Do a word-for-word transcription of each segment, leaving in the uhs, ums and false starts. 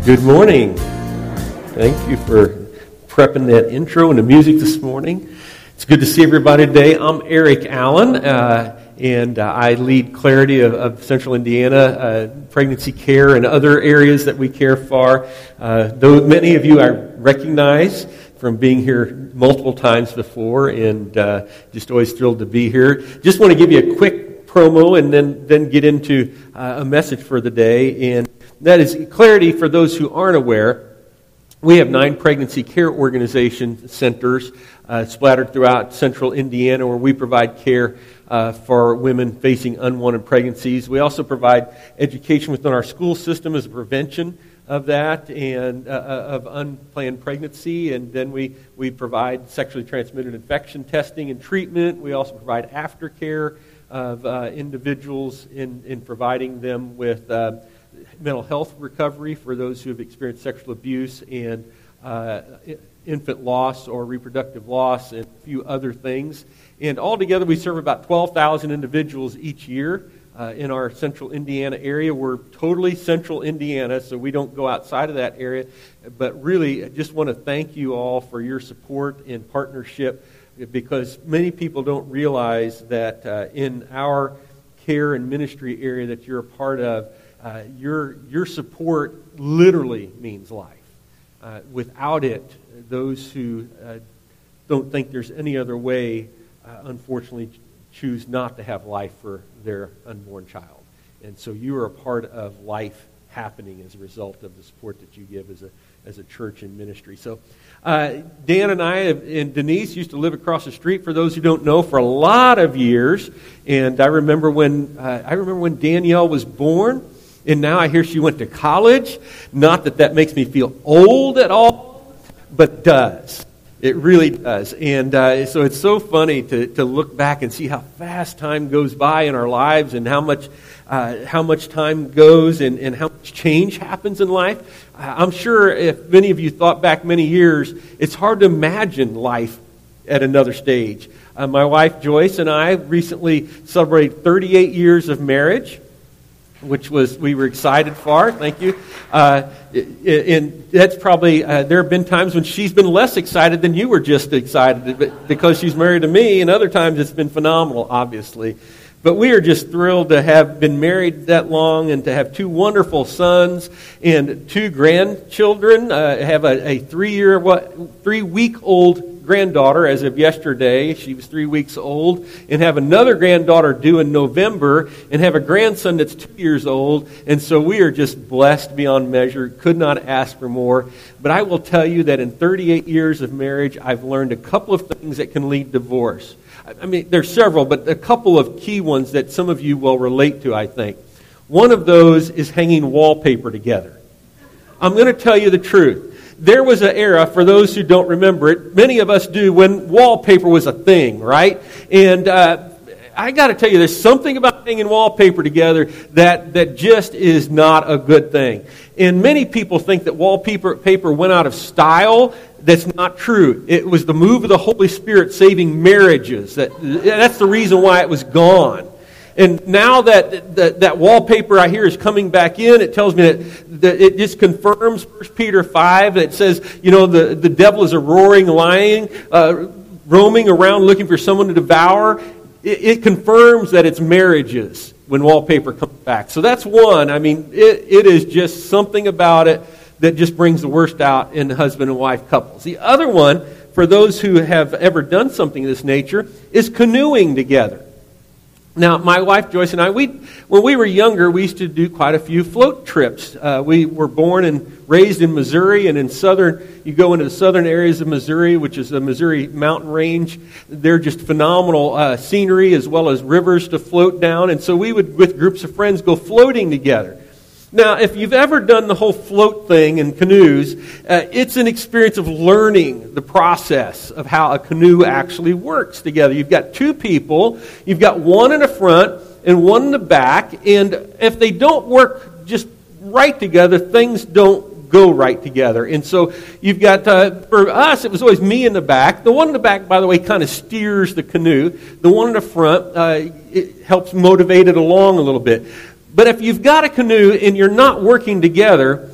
Good morning. Thank you for prepping that intro and the music this morning. It's good to see everybody today. I'm Eric Allen, uh, and uh, I lead Clarity of, of Central Indiana, uh, pregnancy care and other areas that we care for. Uh, though many of you I recognize from being here multiple times before, and uh, just always thrilled to be here. Just want to give you a quick promo and then, then get into uh, a message for the day, and that is Clarity. For those who aren't aware, we have nine pregnancy care organization centers uh, splattered throughout central Indiana where we provide care uh, for women facing unwanted pregnancies. We also provide education within our school system as a prevention of that and uh, of unplanned pregnancy. And then we, we provide sexually transmitted infection testing and treatment. We also provide aftercare of uh, individuals in, in providing them with uh, mental health recovery for those who have experienced sexual abuse and uh, infant loss or reproductive loss and a few other things. And altogether we serve about twelve thousand individuals each year uh, in our central Indiana area. We're totally central Indiana, so we don't go outside of that area. But really, I just want to thank you all for your support and partnership, because many people don't realize that uh, in our care and ministry area that you're a part of, Uh, your your support literally means life. Uh, without it, those who uh, don't think there's any other way, uh, unfortunately, choose not to have life for their unborn child. And so you are a part of life happening as a result of the support that you give as a as a church and ministry. So uh, Dan and I and Denise used to live across the street, for those who don't know, for a lot of years. And I remember when uh, I remember when Danielle was born. And now I hear she went to college. Not that that makes me feel old at all, but it does. It really does. And uh, so it's so funny to, to look back and see how fast time goes by in our lives, and how much uh, how much time goes and, and how much change happens in life. Uh, I'm sure if many of you thought back many years, it's hard to imagine life at another stage. Uh, my wife Joyce and I recently celebrated thirty-eight years of marriage, which was we were excited for. Thank you. Uh, and that's probably, uh, there have been times when she's been less excited than you were just excited because she's married to me, and other times it's been phenomenal, obviously. But we are just thrilled to have been married that long and to have two wonderful sons and two grandchildren. Uh, have a, a three-year, what, three-week-old granddaughter as of yesterday. She was three weeks old, and have another granddaughter due in November, and have a grandson that's two years old. And so we are just blessed beyond measure. Could not ask for more. But I will tell you that in thirty-eight years of marriage, I've learned a couple of things that can lead to divorce. I mean, there's several, but a couple of key ones that some of you will relate to, I think. One of those is hanging wallpaper together. I'm going to tell you the truth. There was an era, for those who don't remember it, many of us do, when wallpaper was a thing, right? And uh, I got to tell you, there's something about hanging wallpaper together that, that just is not a good thing. And many people think that wallpaper paper went out of style. That's not true. It was the move of the Holy Spirit saving marriages. That, that's the reason why it was gone. And now that, that that wallpaper I hear is coming back in, it tells me that, that it just confirms First Peter five that says, you know, the, the devil is a roaring lion, uh, roaming around looking for someone to devour. It, it confirms that it's marriages when wallpaper comes back. So that's one. I mean, it, it is just something about it that just brings the worst out in husband and wife couples. The other one, for those who have ever done something of this nature, is canoeing together. Now, my wife Joyce and I, we when we were younger, we used to do quite a few float trips. Uh, we were born and raised in Missouri, and in southern, you go into the southern areas of Missouri, which is the Missouri mountain range. They're just phenomenal uh, scenery as well as rivers to float down. And so we would, with groups of friends, go floating together. Now, if you've ever done the whole float thing in canoes, uh, it's an experience of learning the process of how a canoe actually works together. You've got two people, you've got one in the front and one in the back, and if they don't work just right together, things don't go right together. And so you've got, uh, for us, it was always me in the back. The one in the back, by the way, kind of steers the canoe. The one in the front, uh, it helps motivate it along a little bit. But if you've got a canoe and you're not working together,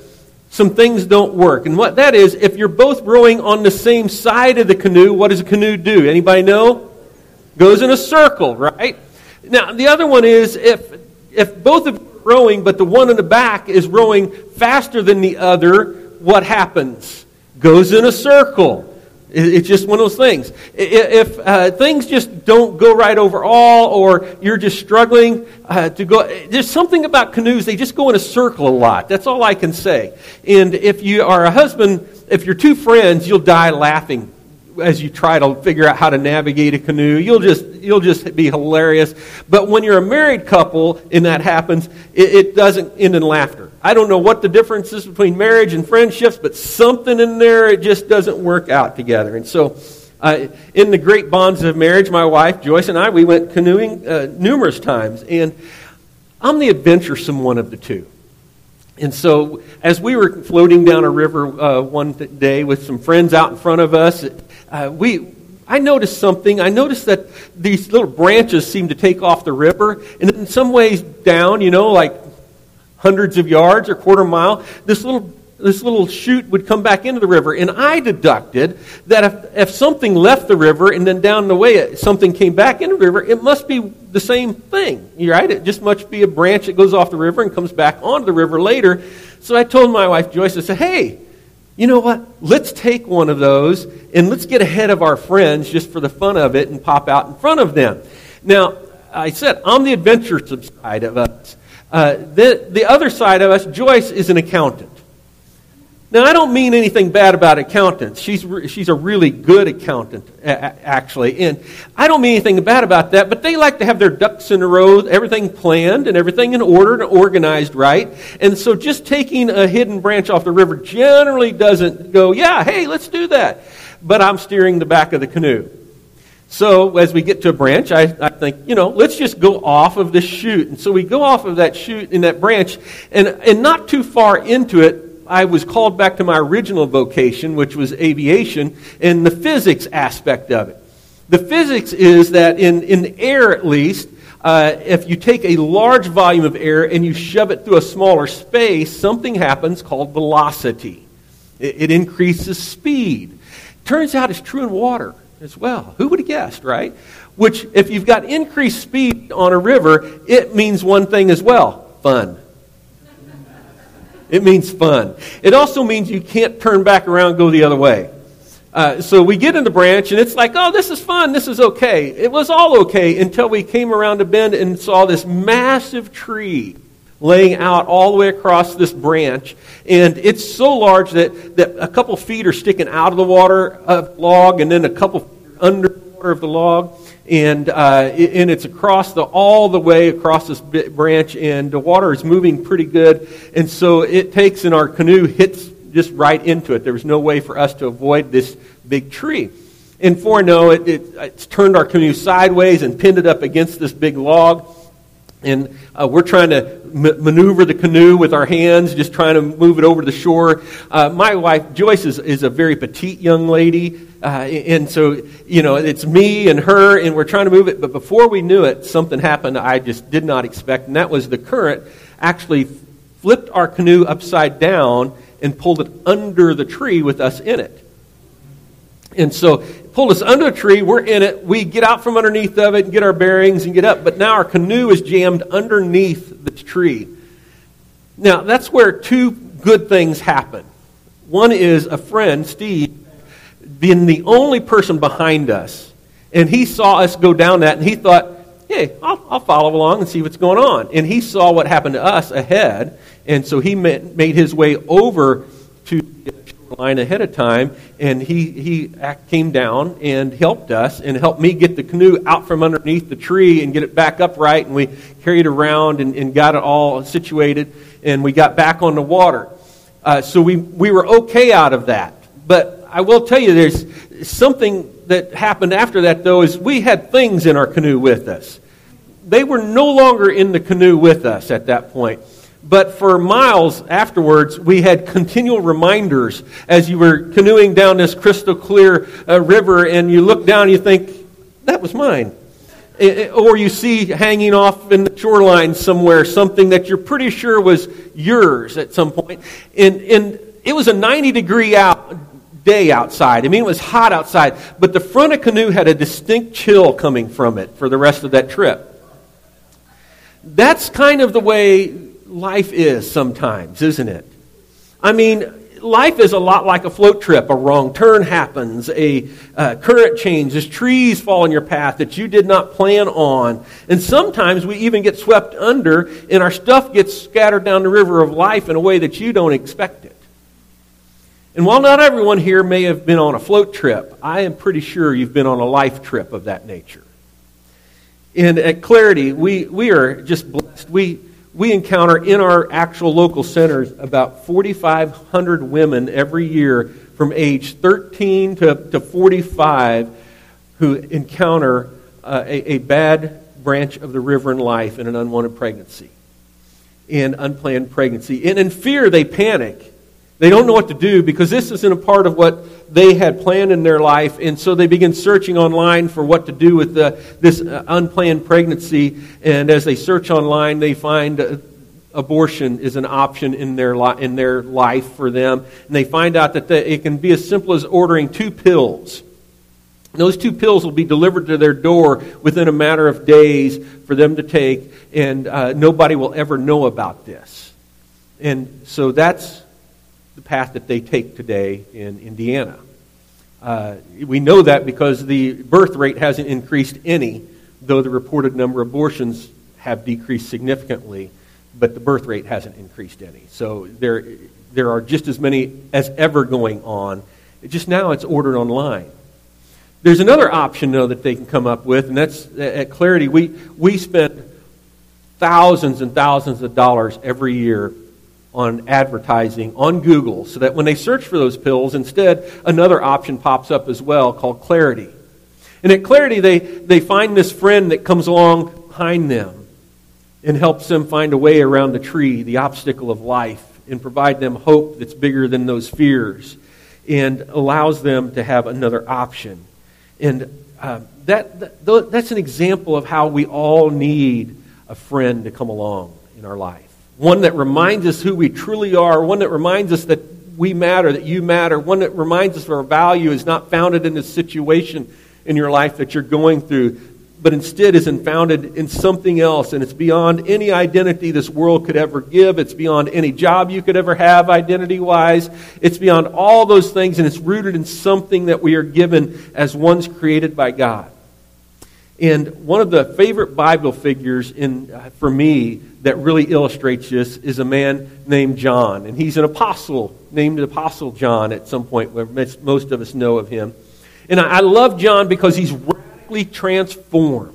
some things don't work. And what that is, if you're both rowing on the same side of the canoe, what does a canoe do? Anybody know? Goes in a circle, right? Now, the other one is if if both of you are rowing, but the one in the back is rowing faster than the other, what happens? Goes in a circle. It's just one of those things. If uh, things just don't go right overall, or you're just struggling uh, to go, there's something about canoes, they just go in a circle a lot. That's all I can say. And if you are a husband, if you're two friends, you'll die laughing as you try to figure out how to navigate a canoe. You'll just you'll just be hilarious. But when you're a married couple and that happens, it, it doesn't end in laughter. I don't know what the difference is between marriage and friendships, but something in there, it just doesn't work out together. And so uh, in the great bonds of marriage, my wife, Joyce, and I, we went canoeing uh, numerous times. And I'm the adventuresome one of the two. And so as we were floating down a river uh, one day with some friends out in front of us, uh, we I noticed something. I noticed that these little branches seemed to take off the river. And in some ways down, you know, like hundreds of yards or quarter mile, this little this little chute would come back into the river. And I deducted that if, if something left the river and then down the way something came back into the river, it must be the same thing, right? It just must be a branch that goes off the river and comes back onto the river later. So I told my wife, Joyce, I said, hey, you know what? Let's take one of those and let's get ahead of our friends just for the fun of it and pop out in front of them. Now, I said, I'm the adventuresome side of us. Uh, the, the other side of us, Joyce, is an accountant. Now, I don't mean anything bad about accountants. She's re- she's a really good accountant, a- actually. And I don't mean anything bad about that, but they like to have their ducks in a row, everything planned and everything in order and organized right. And so just taking a hidden branch off the river generally doesn't go, yeah, hey, let's do that. But I'm steering the back of the canoe. So as we get to a branch, I, I think, you know, let's just go off of this chute. And so we go off of that chute in that branch, and and not too far into it, I was called back to my original vocation, which was aviation, and the physics aspect of it. The physics is that in, in the air, at least, uh, if you take a large volume of air and you shove it through a smaller space, something happens called velocity. It, it increases speed. Turns out it's true in water as well. Who would have guessed, right? Which, if you've got increased speed on a river, it means one thing as well: fun. It means fun. It also means you can't turn back around and go the other way. Uh, so we get in the branch, and it's like, oh, this is fun, this is okay. It was all okay until we came around a bend and saw this massive tree laying out all the way across this branch. And it's so large that, that a couple feet are sticking out of the water of the log, and then a couple under the water of the log. And uh, and it's across the all the way across this branch, and the water is moving pretty good. And so it takes, and our canoe hits just right into it. There was no way for us to avoid this big tree. And for no, it, it it's turned our canoe sideways and pinned it up against this big log. And uh, we're trying to m- maneuver the canoe with our hands, just trying to move it over to the shore. Uh, my wife, Joyce, is, is a very petite young lady. Uh, and so, you know, it's me and her, and we're trying to move it. But before we knew it, something happened I just did not expect. And that was the current actually flipped our canoe upside down and pulled it under the tree with us in it. And so it pulled us under the tree, we're in it, we get out from underneath of it and get our bearings and get up, but now our canoe is jammed underneath the tree. Now, that's where two good things happen. One is a friend, Steve, being the only person behind us, and he saw us go down that, and he thought, hey, I'll, I'll follow along and see what's going on. And he saw what happened to us ahead, and so he made his way over to the line ahead of time, and he he came down and helped us and helped me get the canoe out from underneath the tree and get it back upright, and we carried it around and, and got it all situated, and we got back on the water. Uh, so we, we were okay out of that. But I will tell you, there's something that happened after that, though, is we had things in our canoe with us. They were no longer in the canoe with us at that point. But for miles afterwards, we had continual reminders as you were canoeing down this crystal clear uh, river, and you look down and you think, that was mine. Or you see hanging off in the shoreline somewhere something that you're pretty sure was yours at some point. And, and it was a ninety degree out day outside. I mean, it was hot outside. But the front of the canoe had a distinct chill coming from it for the rest of that trip. That's kind of the way life is sometimes, isn't it? I mean, life is a lot like a float trip. A wrong turn happens, a uh, current changes, trees fall in your path that you did not plan on. And sometimes we even get swept under and our stuff gets scattered down the river of life in a way that you don't expect it. And while not everyone here may have been on a float trip, I am pretty sure you've been on a life trip of that nature. And at Clarity, we, we are just blessed. We We encounter in our actual local centers about forty-five hundred women every year from age thirteen to, to forty-five who encounter uh, a, a bad branch of the river in life in an unwanted pregnancy and unplanned pregnancy. And in fear, they panic. They don't know what to do because this isn't a part of what they had planned in their life. And so they begin searching online for what to do with the, this uh, unplanned pregnancy. And as they search online, they find uh, abortion is an option in their, li- in their life for them. And they find out that the, it can be as simple as ordering two pills. And those two pills will be delivered to their door within a matter of days for them to take. And uh, nobody will ever know about this. And so that's the path that they take today in Indiana. Uh, we know that because the birth rate hasn't increased any, though the reported number of abortions have decreased significantly, but the birth rate hasn't increased any. So there, there are just as many as ever going on. Just now it's ordered online. There's another option, though, that they can come up with, and that's at Clarity. We, we spend thousands and thousands of dollars every year on advertising on Google so that when they search for those pills, instead another option pops up as well called Clarity. And at Clarity, they, they find this friend that comes along behind them and helps them find a way around the tree, the obstacle of life, and provide them hope that's bigger than those fears and allows them to have another option. And uh, that, that that's an example of how we all need a friend to come along in our life. One that reminds us who we truly are, one that reminds us that we matter, that you matter, one that reminds us that our value is not founded in this situation in your life that you're going through, but instead is founded in something else, and it's beyond any identity this world could ever give. It's beyond any job you could ever have identity-wise. It's beyond all those things, and it's rooted in something that we are given as ones created by God. And one of the favorite Bible figures in uh, for me that really illustrates this is a man named John. And he's an apostle, named the Apostle John at some point, where most of us know of him. And I, I love John because he's radically transformed.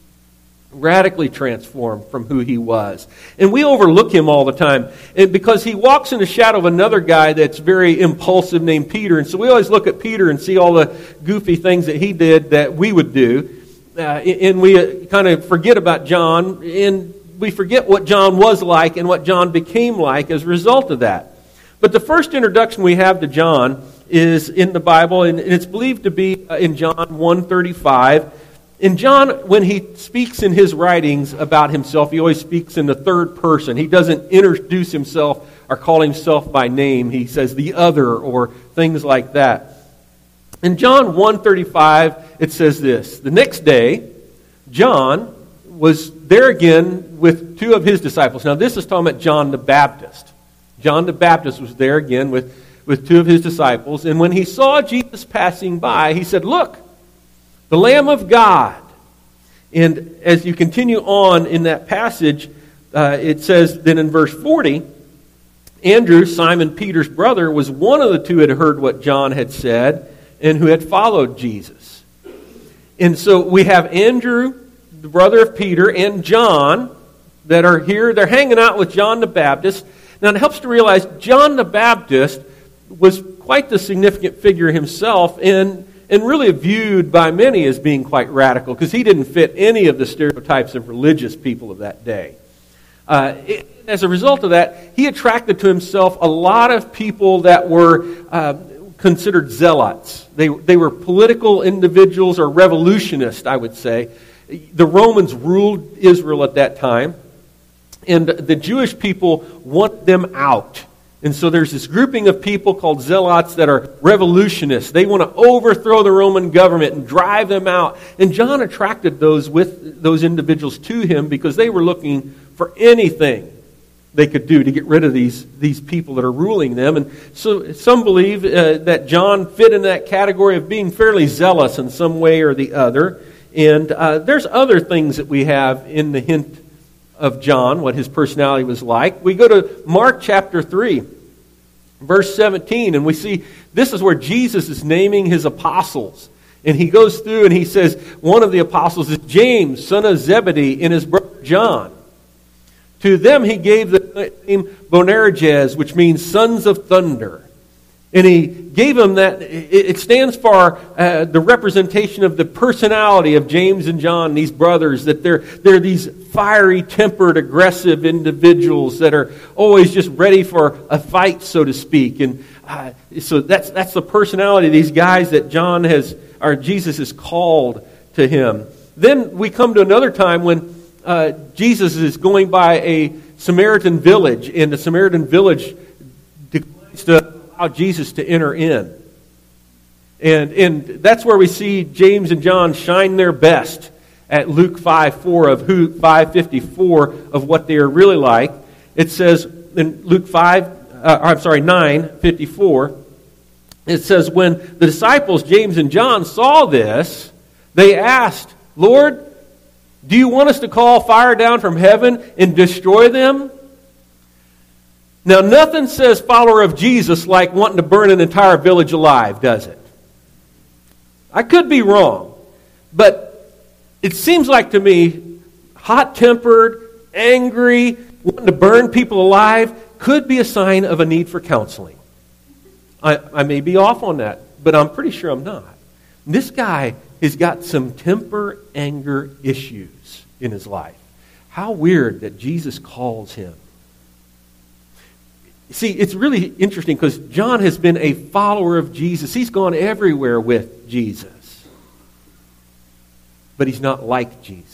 Radically transformed from who he was. And we overlook him all the time. And because he walks in the shadow of another guy that's very impulsive named Peter. And so we always look at Peter and see all the goofy things that he did that we would do. Uh, and we uh, kind of forget about John, and we forget what John was like and what John became like as a result of that. But the first introduction we have to John is in the Bible, and it's believed to be in John one thirty-five. And John, when he speaks in his writings about himself, he always speaks in the third person. He doesn't introduce himself or call himself by name. He says the other or things like that. In John one thirty-five, it says this: the next day, John was there again with two of his disciples. Now, this is talking about John the Baptist. John the Baptist was there again with, with two of his disciples. And when he saw Jesus passing by, he said, "Look, the Lamb of God." And as you continue on in that passage, uh, it says then in verse forty, Andrew, Simon Peter's brother, was one of the two who had heard what John had said and who had followed Jesus. And so we have Andrew, the brother of Peter, and John that are here. They're hanging out with John the Baptist. Now it helps to realize John the Baptist was quite the significant figure himself, and, and really viewed by many as being quite radical, because he didn't fit any of the stereotypes of religious people of that day. Uh, it, as a result of that, he attracted to himself a lot of people that were uh, considered zealots. They, they were political individuals or revolutionists, I would say. The Romans ruled Israel at that time, and the Jewish people want them out. And so there's this grouping of people called zealots that are revolutionists. They want to overthrow the Roman government and drive them out. And John attracted those with those individuals to him because they were looking for anything they could do to get rid of these, these people that are ruling them. And so some believe uh, that John fit in that category of being fairly zealous in some way or the other. And uh, there's other things that we have in the hint of John, what his personality was like. We go to Mark chapter three, verse seventeen, and we see this is where Jesus is naming his apostles. And he goes through and he says, one of the apostles is James, son of Zebedee, and his brother John. To them he gave the name Boanerges, which means sons of thunder. And he gave them that, it stands for uh, the representation of the personality of James and John, these brothers, that they're, they're these fiery, tempered, aggressive individuals that are always just ready for a fight, so to speak. And uh, so that's that's the personality of these guys that John has, or Jesus has called to him. Then we come to another time when uh, Jesus is going by a Samaritan village, and the Samaritan village declines to Jesus to enter in. And, and that's where we see James and John shine their best at Luke five four of who five fifty-four of what they are really like. It says in Luke five, uh, I'm sorry, nine fifty-four, it says, when the disciples, James and John, saw this, they asked, Lord, do you want us to call fire down from heaven and destroy them? Now, nothing says follower of Jesus like wanting to burn an entire village alive, does it? I could be wrong, but it seems like to me, hot-tempered, angry, wanting to burn people alive could be a sign of a need for counseling. I, I may be off on that, but I'm pretty sure I'm not. This guy has got some temper, anger issues in his life. How weird that Jesus calls him. See, it's really interesting because John has been a follower of Jesus. He's gone everywhere with Jesus. But he's not like Jesus.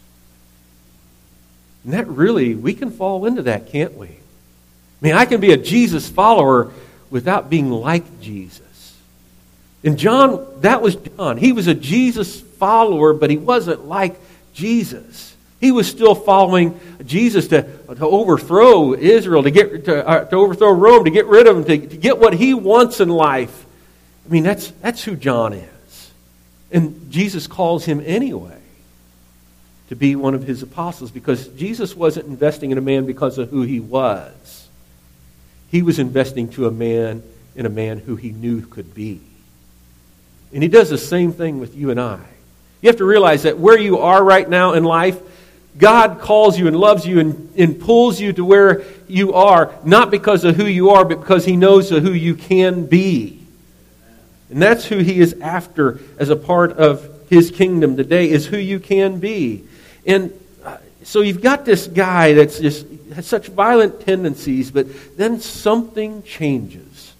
And that really, we can fall into that, can't we? I mean, I can be a Jesus follower without being like Jesus. And John, that was John. He was a Jesus follower, but he wasn't like Jesus. He was still following Jesus to, to overthrow Israel, to get to, uh, to overthrow Rome, to get rid of him, to, to get what he wants in life. I mean, that's that's who John is. And Jesus calls him anyway to be one of his apostles because Jesus wasn't investing in a man because of who he was. He was investing to a man in a man who he knew could be. And he does the same thing with you and I. You have to realize that where you are right now in life, God calls you and loves you and, and pulls you to where you are, not because of who you are, but because he knows of who you can be. And that's who he is after as a part of his kingdom today, is who you can be. And uh, so you've got this guy that's just has such violent tendencies, but then something changes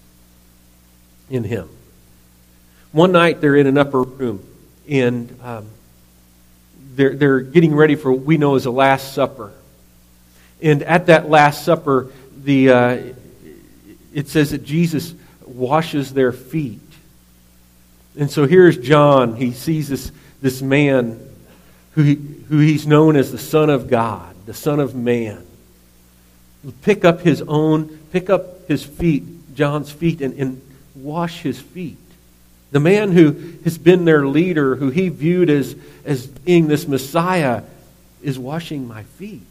in him. One night they're in an upper room, and um, they're, they're getting ready for what we know as a Last Supper. And at that Last Supper, the uh, it says that Jesus washes their feet. And so here's John. He sees this, this man who, he, who he's known as the Son of God, the Son of Man. Pick up his own, pick up his feet, John's feet, and, and wash his feet. The man who has been their leader, who he viewed as, as being this Messiah, is washing my feet.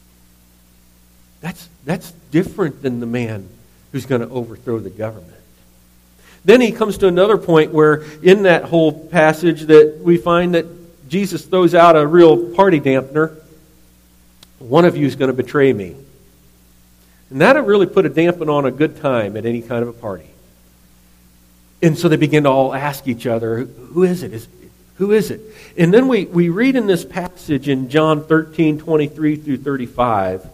That's, that's different than the man who's going to overthrow the government. Then he comes to another point where in that whole passage that we find that Jesus throws out a real party dampener. One of you is going to betray me. And that would really put a dampen on a good time at any kind of a party. And so they begin to all ask each other, who is it? Is, who is it? And then we, we read in this passage in John thirteen, twenty-three through thirty-five,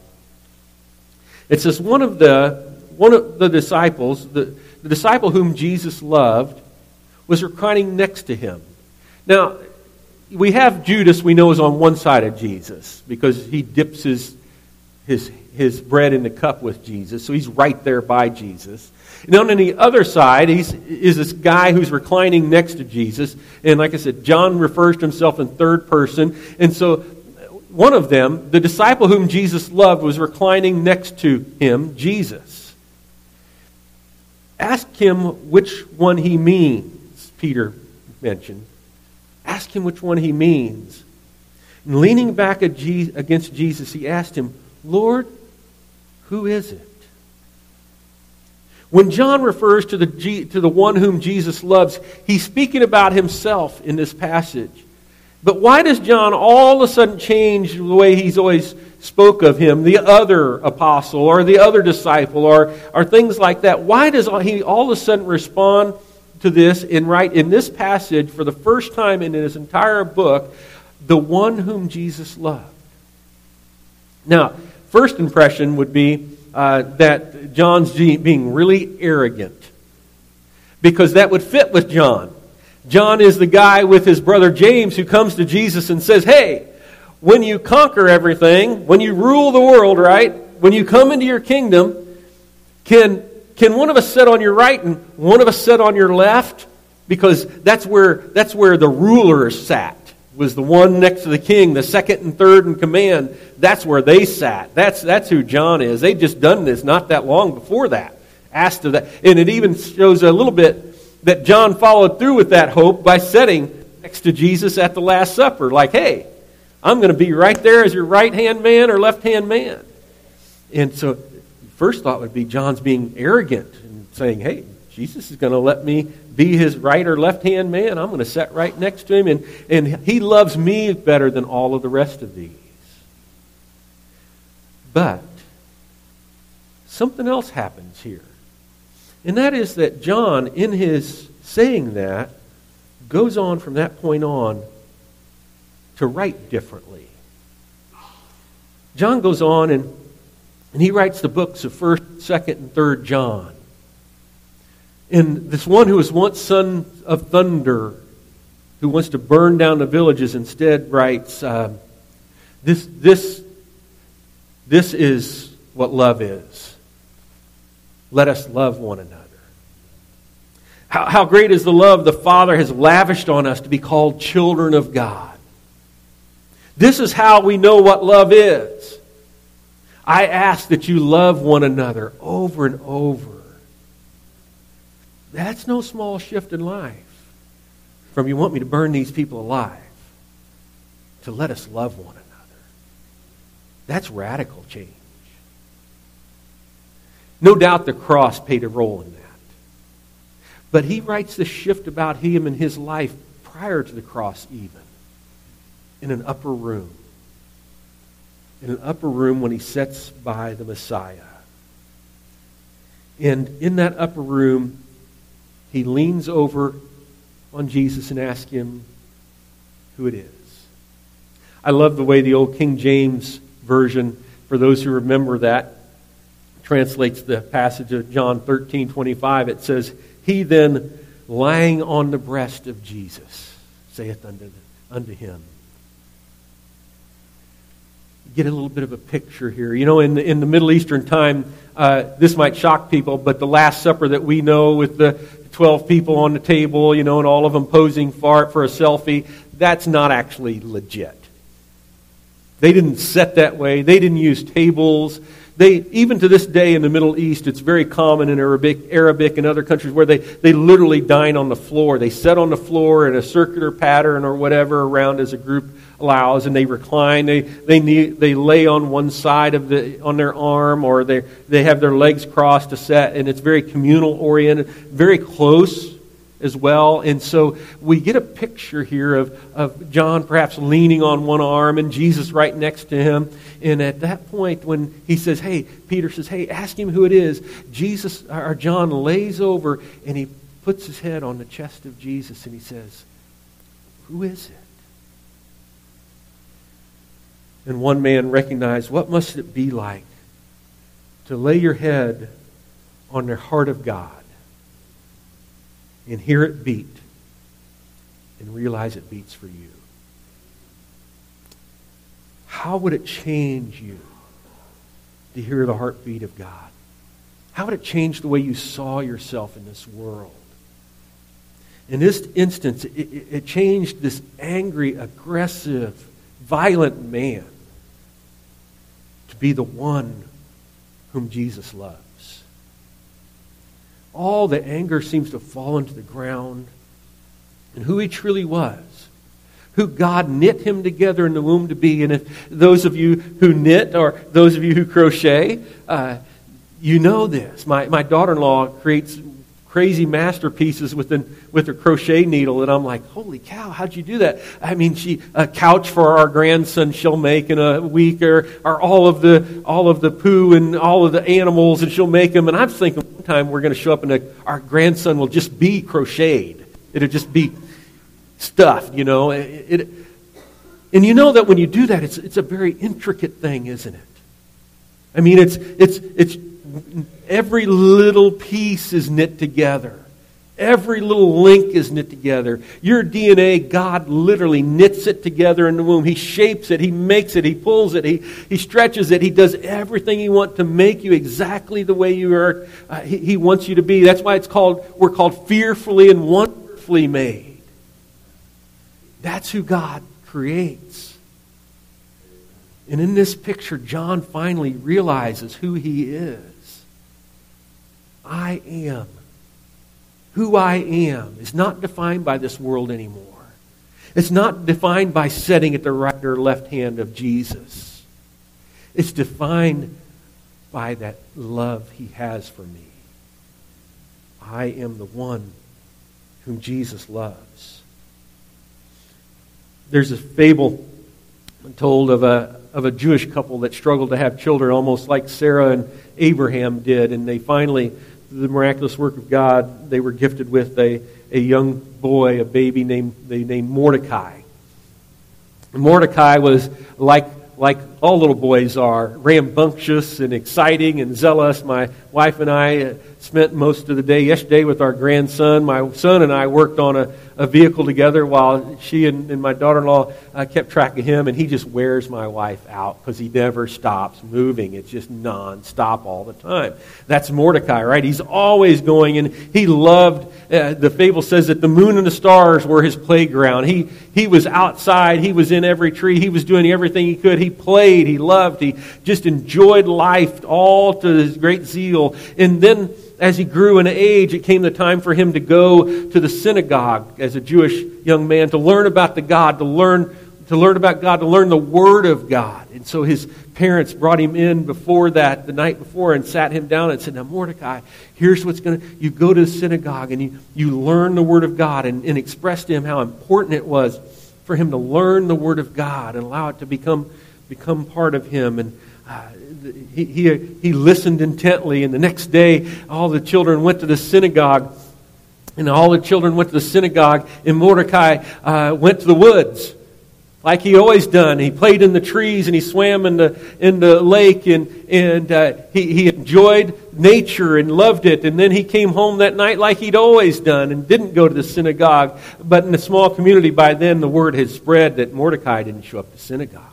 it says, one of the one of the disciples, the, the disciple whom Jesus loved, was reclining next to him. Now, we have Judas, we know, is on one side of Jesus because he dips his, his, his bread in the cup with Jesus. So he's right there by Jesus. And on the other side he's, is this guy who's reclining next to Jesus. And like I said, John refers to himself in third person. And so one of them, the disciple whom Jesus loved, was reclining next to him, Jesus. Ask him which one he means, Peter mentioned. Ask him which one he means. And leaning back against Jesus, he asked him, Lord, who is it? When John refers to the, to the one whom Jesus loves, he's speaking about himself in this passage. But why does John all of a sudden change the way he's always spoke of him, the other apostle or the other disciple or, or things like that? Why does he all of a sudden respond to this and write in this passage for the first time in his entire book, the one whom Jesus loved? Now, first impression would be uh, that John's being really arrogant, because that would fit with John. John is the guy with his brother James who comes to Jesus and says, hey, when you conquer everything, when you rule the world, right, when you come into your kingdom, can, can one of us sit on your right and one of us sit on your left? Because that's where, that's where the rulers sat, was the one next to the king, the second and third in command. That's where they sat. That's, that's who John is. They'd just done this not that long before that. Asked of that. And it even shows a little bit that John followed through with that hope by sitting next to Jesus at the Last Supper. Like, hey, I'm going to be right there as your right-hand man or left-hand man. And so first thought would be John's being arrogant and saying, hey, Jesus is going to let me be his right or left-hand man. I'm going to sit right next to him, and, and he loves me better than all of the rest of these. But something else happens here. And that is that John, in his saying that, goes on from that point on to write differently. John goes on and, and he writes the books of first, second, and third John. And this one who was once son of thunder, who wants to burn down the villages, instead writes, um, this, this, this is what love is. Let us love one another. How, how great is the love the Father has lavished on us to be called children of God. This is how we know what love is. I ask that you love one another over and over. That's no small shift in life. From you want me to burn these people alive to let us love one another. That's radical change. No doubt the cross played a role in that. But he writes the shift about him and his life prior to the cross even. In an upper room. In an upper room when he sits by the Messiah. And in that upper room, he leans over on Jesus and asks him who it is. I love the way the old King James Version, for those who remember that, translates the passage of John thirteen twenty-five. It says, he then, lying on the breast of Jesus, saith unto, unto him. Get a little bit of a picture here. You know, in the, in the Middle Eastern time, uh, this might shock people, but the Last Supper that we know with the twelve people on the table, you know, and all of them posing for, for a selfie, that's not actually legit. They didn't set that way. They didn't use tables. They, even to this day in the Middle East, it's very common in Arabic, Arabic and other countries where they, they literally dine on the floor. They sit on the floor in a circular pattern or whatever around as a group allows, and they recline. They they need, they lay on one side of the on their arm, or they they have their legs crossed to set, and it's very communal oriented, very close as well. And so we get a picture here of, of John perhaps leaning on one arm and Jesus right next to him. And at that point when he says, hey, Peter says, hey, ask him who it is, Jesus, or John lays over and he puts his head on the chest of Jesus and he says, who is it? And one man recognized, what must it be like to lay your head on the heart of God and hear it beat and realize it beats for you? how would it change you to hear the heartbeat of God? How would it change the way you saw yourself in this world? In this instance, it, it, it changed this angry, aggressive, violent man to be the one whom Jesus loves. All the anger seems to fall into the ground, and who he truly was, who God knit him together in the womb to be. And if those of you who knit or those of you who crochet, uh, you know this. My my daughter-in-law creates crazy masterpieces with an, with her crochet needle, and I'm like, holy cow, how'd you do that? I mean, she a couch for our grandson she'll make in a week, or, or all of the all of the poo and all of the animals, and she'll make them. And I'm thinking one time we're going to show up and a, our grandson will just be crocheted. It'll just be stuffed, you know. It, it, and you know that when you do that, it's it's a very intricate thing, isn't it? I mean, it's it's it's every little piece is knit together. Every little link is knit together. Your D N A, God literally knits it together in the womb. He shapes it. He makes it. He pulls it. He, he stretches it. He does everything He wants to make you exactly the way you are. Uh, he, he wants you to be. That's why it's called, we're called fearfully and wonderfully made. That's who God creates. And in this picture, John finally realizes who he is. I am. Who I am is not defined by this world anymore. It's not defined by sitting at the right or left hand of Jesus. It's defined by that love He has for me. I am the one whom Jesus loves. There's a fable told of a of a Jewish couple that struggled to have children, almost like Sarah and Abraham did, and they finally, through the miraculous work of God, they were gifted with a, a young boy, a baby named they named Mordecai. And Mordecai was like like all little boys are, rambunctious and exciting and zealous. My wife and I spent most of the day yesterday with our grandson. My son and I worked on a, a vehicle together while she and, and my daughter-in-law uh, kept track of him, and he just wears my wife out because he never stops moving. It's just non-stop all the time. That's Mordecai, right? He's always going, and he loved, uh, the fable says that the moon and the stars were his playground. He, he was outside. He was in every tree. He was doing everything he could. He played. He loved. He just enjoyed life all to his great zeal. And then as he grew in age, it came the time for him to go to the synagogue as a Jewish young man to learn about the God, to learn to learn about God, to learn the Word of God. And so his parents brought him in before that, the night before, and sat him down and said, now Mordecai, here's what's going to, you go to the synagogue and you, you learn the Word of God, and, and express to him how important it was for him to learn the Word of God and allow it to become become part of him. And uh, he, he he listened intently, and the next day all the children went to the synagogue, and all the children went to the synagogue, and Mordecai uh, went to the woods like he always done. He played in the trees, and he swam in the in the lake, and and uh, he he enjoyed nature and loved it. And then he came home that night like he'd always done, and didn't go to the synagogue. But in a small community by then, the word had spread that Mordecai didn't show up to synagogue.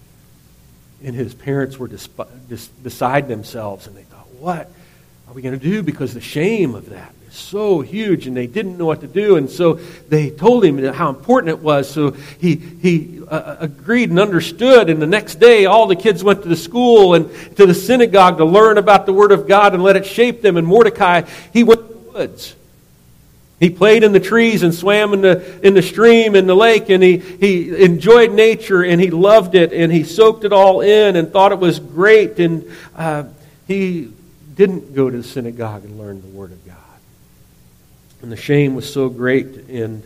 And his parents were disp- dis- beside themselves, and they thought, what are we going to do? Because the shame of that is so huge, and they didn't know what to do. And so they told him how important it was. So he he uh, agreed and understood. And the next day, all the kids went to the school and to the synagogue to learn about the Word of God and let it shape them. And Mordecai, he went to the woods. He played in the trees and swam in the in the stream, in the lake, and he, he enjoyed nature, and he loved it, and he soaked it all in and thought it was great. And uh, he didn't go to the synagogue and learn the Word of God. And the shame was so great, and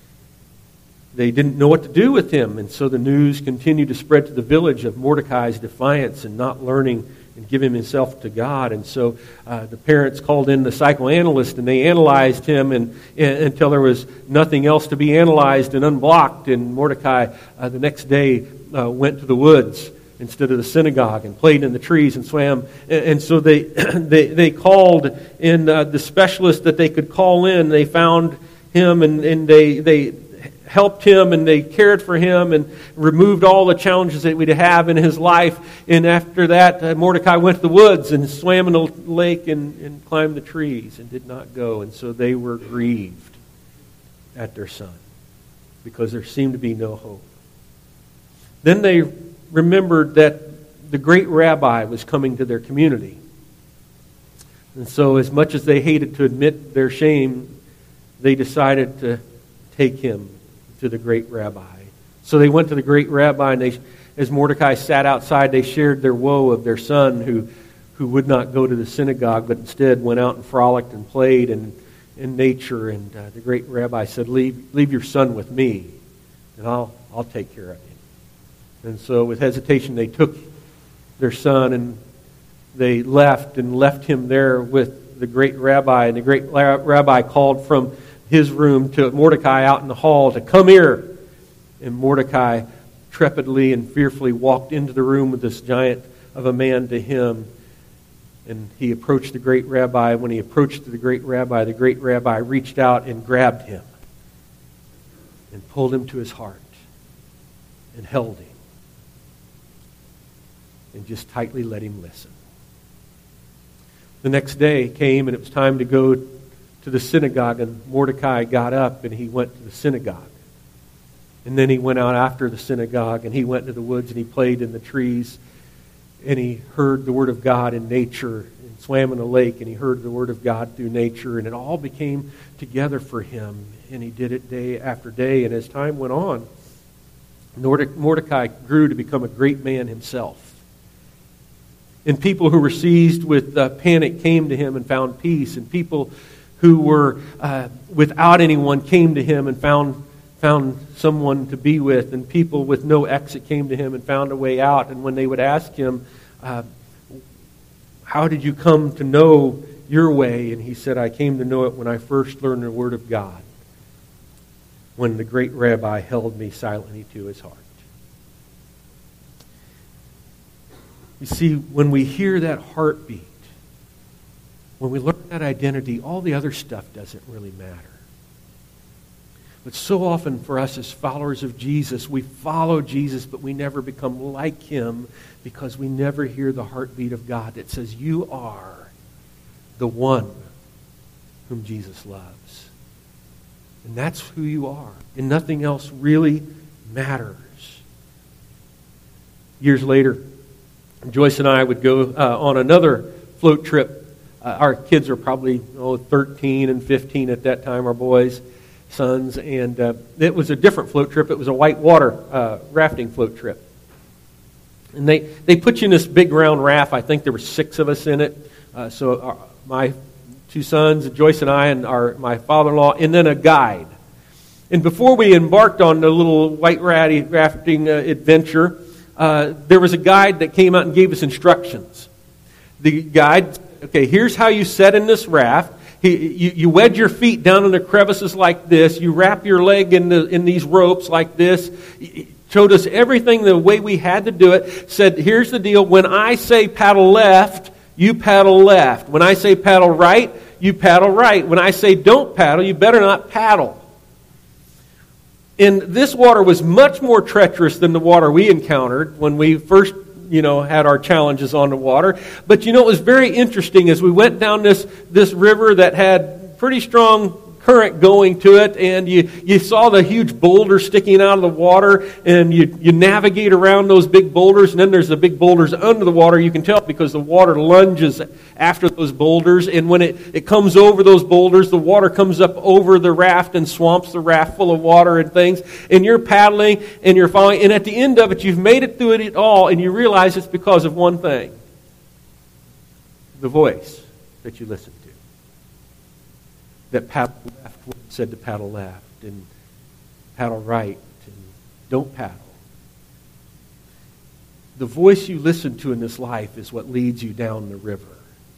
they didn't know what to do with him. And so the news continued to spread to the village of Mordecai's defiance and not learning and giving himself to God. And so uh, the parents called in the psychoanalyst, and they analyzed him and, and until there was nothing else to be analyzed and unblocked. And Mordecai uh, the next day uh, went to the woods instead of the synagogue and played in the trees and swam. And, and so they, they they called in uh, the specialist that they could call in. They found him, and, and they they helped him and they cared for him and removed all the challenges that we'd have in his life. And after that, uh, Mordecai went to the woods and swam in the lake and, and climbed the trees and did not go. And so they were grieved at their son because there seemed to be no hope. Then they remembered that the great rabbi was coming to their community. And so as much as they hated to admit their shame, they decided to take him to the great rabbi. So they went to the great rabbi, and they, as Mordecai sat outside, they shared their woe of their son who, who would not go to the synagogue, but instead went out and frolicked and played in, in nature. And uh, the great rabbi said, leave, leave your son with me, and I'll, I'll take care of him. And so with hesitation, they took their son and they left and left him there with the great rabbi. And the great rabbi called from his room to Mordecai out in the hall to come here. And Mordecai trepidly and fearfully walked into the room with this giant of a man to him. And he approached the great rabbi. When he approached the great rabbi, the great rabbi reached out and grabbed him and pulled him to his heart and held him and just tightly let him listen. The next day came and it was time to go to the synagogue, and Mordecai got up and he went to the synagogue. And then he went out after the synagogue and he went into the woods and he played in the trees and he heard the word of God in nature and swam in a lake and he heard the word of God through nature, and it all became together for him, and he did it day after day. And as time went on, Mordecai grew to become a great man himself. And people who were seized with uh, panic came to him and found peace. And people who were uh, without anyone came to him and found found someone to be with. And people with no exit came to him and found a way out. And when they would ask him, uh, how did you come to know your way? And he said, I came to know it when I first learned the word of God, when the great rabbi held me silently to his heart. You see, when we hear that heartbeat, when we learn that identity, all the other stuff doesn't really matter. But so often for us as followers of Jesus, we follow Jesus, but we never become like him because we never hear the heartbeat of God that says, you are the one whom Jesus loves. And that's who you are. And nothing else really matters. Years later, Joyce and I would go uh, on another float trip. Uh, our kids are probably oh, thirteen and fifteen at that time, our boys, sons. And uh, it was a different float trip. It was a whitewater uh, rafting float trip. And they, they put you in this big round raft. I think there were six of us in it. Uh, so our, my two sons, Joyce and I, and our my father-in-law, and then a guide. And before we embarked on the little white ratty rafting uh, adventure, Uh, there was a guide that came out and gave us instructions. The guide, okay, here's how you set in this raft. He, you, you wedge your feet down in the crevices like this. You wrap your leg in, the, in these ropes like this. He showed us everything the way we had to do it. Said, here's the deal. When I say paddle left, you paddle left. When I say paddle right, you paddle right. When I say don't paddle, you better not paddle. And this water was much more treacherous than the water we encountered when we first, you know, had our challenges on the water. But, you know, it was very interesting as we went down this, this river that had pretty strong current going to it, and you, you saw the huge boulders sticking out of the water, and you, you navigate around those big boulders, and then there's the big boulders under the water. You can tell because the water lunges after those boulders, and when it, it comes over those boulders, the water comes up over the raft and swamps the raft full of water and things, and you're paddling, and you're following, and at the end of it, you've made it through it all, and you realize it's because of one thing: the voice that you listen to. That paddle left said to paddle left, and paddle right, and don't paddle. The voice you listen to in this life is what leads you down the river.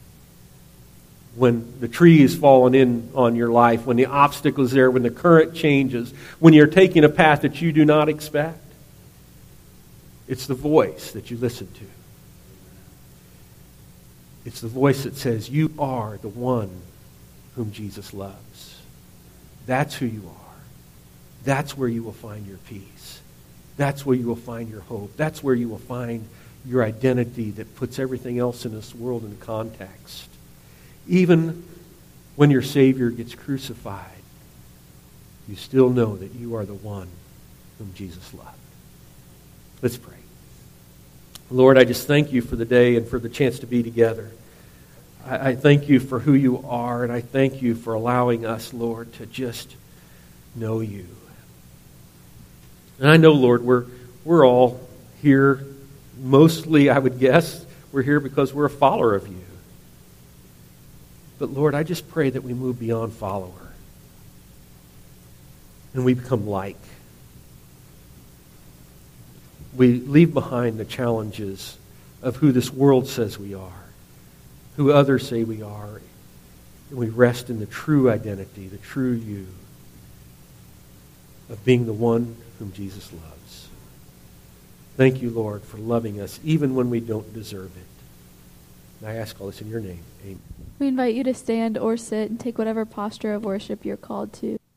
When the tree is falling in on your life, when the obstacle is there, when the current changes, when you're taking a path that you do not expect, it's the voice that you listen to. It's the voice that says, you are the one whom Jesus loves. That's who you are. that's where you will find your peace. That's where you will find your hope. That's where you will find your identity that puts everything else in this world in context. Even when your Savior gets crucified, you still know that you are the one whom Jesus loved. Let's pray. Lord, I just thank you for the day and for the chance to be together. I, I thank you for who you are, and I thank you for allowing us, Lord, to just know you. And I know, Lord, we're we're all here, mostly, I would guess, we're here because we're a follower of you. But Lord, I just pray that we move beyond follower and we become like. We leave behind the challenges of who this world says we are, who others say we are, and we rest in the true identity, the true you, of being the one whom Jesus loves. Thank you, Lord, for loving us even when we don't deserve it. And I ask all this in your name. Amen. We invite you to stand or sit and take whatever posture of worship you're called to.